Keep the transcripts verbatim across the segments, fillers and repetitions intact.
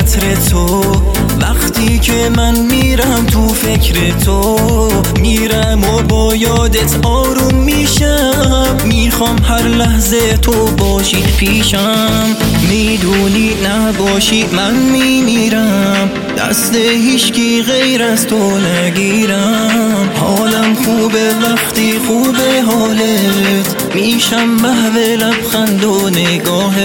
عطر تو. وقتی که من میرم تو فکر تو، میرم و با یادت آروم میشم. میخوام هر لحظه تو باشی پیشم. میدونی نباشی من میمیرم، دست هیچکی غیر از تو نگیرم. حالم خوبه وقتی خوبه حالت، میشم محو لبخند و نگاهت.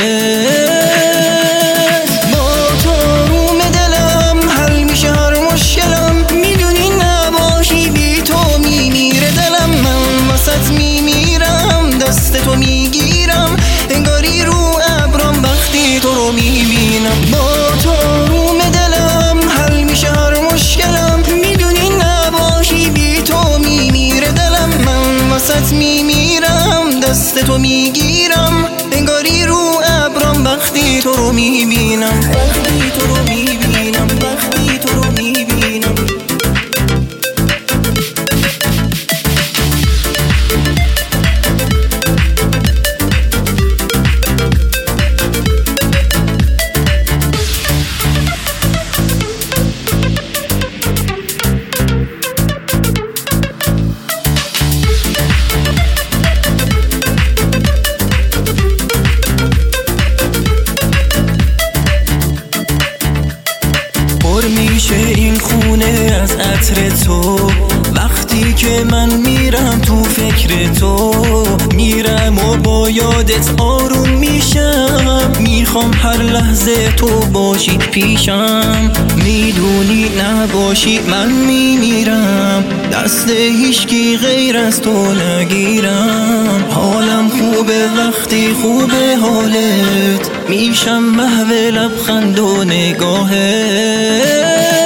با تو روم دلم حل میشه هر مشکلم. میدونی نباشی بی تو میمیره دلم. من واسط میمیرم، دست تو میگیرم. انگاری رو ابرام وقتی تو رو میبینم. با تو روم دلم حل میشه هر مشکلم. میدونی نباشی بی تو میمیره دلم. من واسط میمیرم، دست تو میگیرم. انگاری رو ابرام وقتی تو رو میبینم. وقتی تو رو میبینم، وقتی تو رو میبینم. پر میشه این خونه از عطر تو. وقتی که من میرم تو فکر تو، میرم و با یادت آروم میشم. میخوام هر لحظه تو باشی پیشم. میدونی نباشی من میمیرم، دست هیچکی غیر از تو نگیرم. حالم خوبه وقتی خوبه حالت، میشم محو لبخند و نگاهت.